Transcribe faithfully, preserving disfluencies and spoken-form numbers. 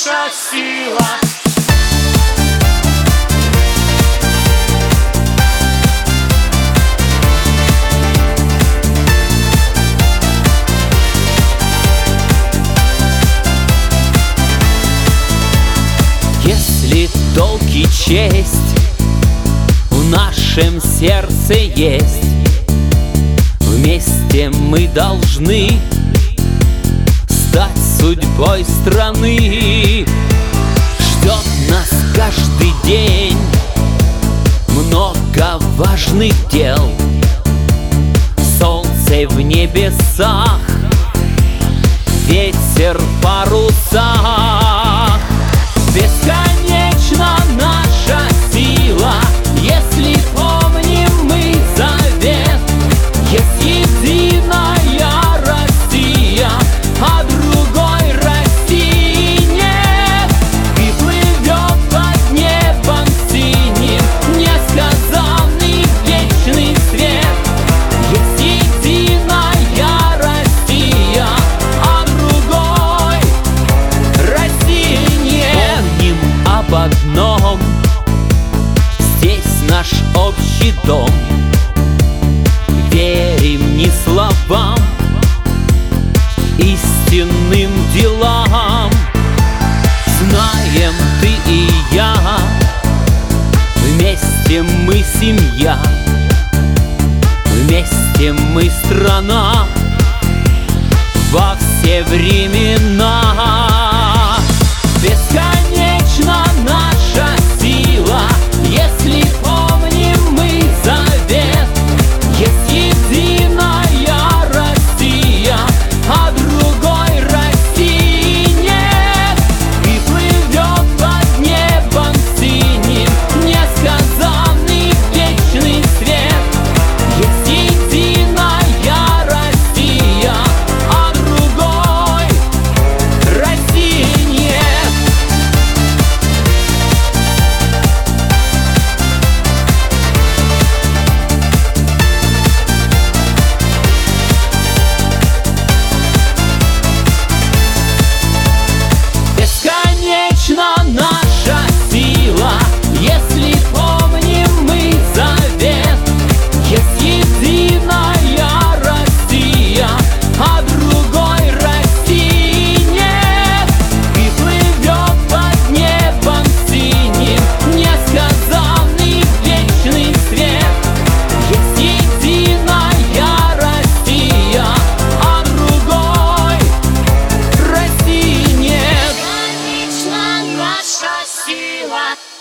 наша сила. Если долг и честь в нашем сердце есть, вместе мы должны стать судьбой страны. Ждет нас каждый день много важных дел. Солнце в небесах, ветер в парусах. Бесконечна наша сила, если помним мы завет. Есть единая Россия, а другой России нет. И плывет под небом синим несказанный вечный свет. Есть единая Россия, а другой России нет. Помним об одном: здесь наш общий дом. Верим не словам, истинным делам. Знаем ты и я, вместе мы семья, вместе мы страна во все времена. Бесконечна наша сила, если помним мы завет. Есть единая Россия, а другой России нет. И плывет под небом синим несказанный вечный свет. Есть единая Россия, а другой России нет. Бесконечна наша сила, если помним мы завет. Есть единая Россия, а другой России нет. И плывет под небом синим несказанный вечный свет. Есть единая Россия, а другой России нет. Бесконечна наша сила.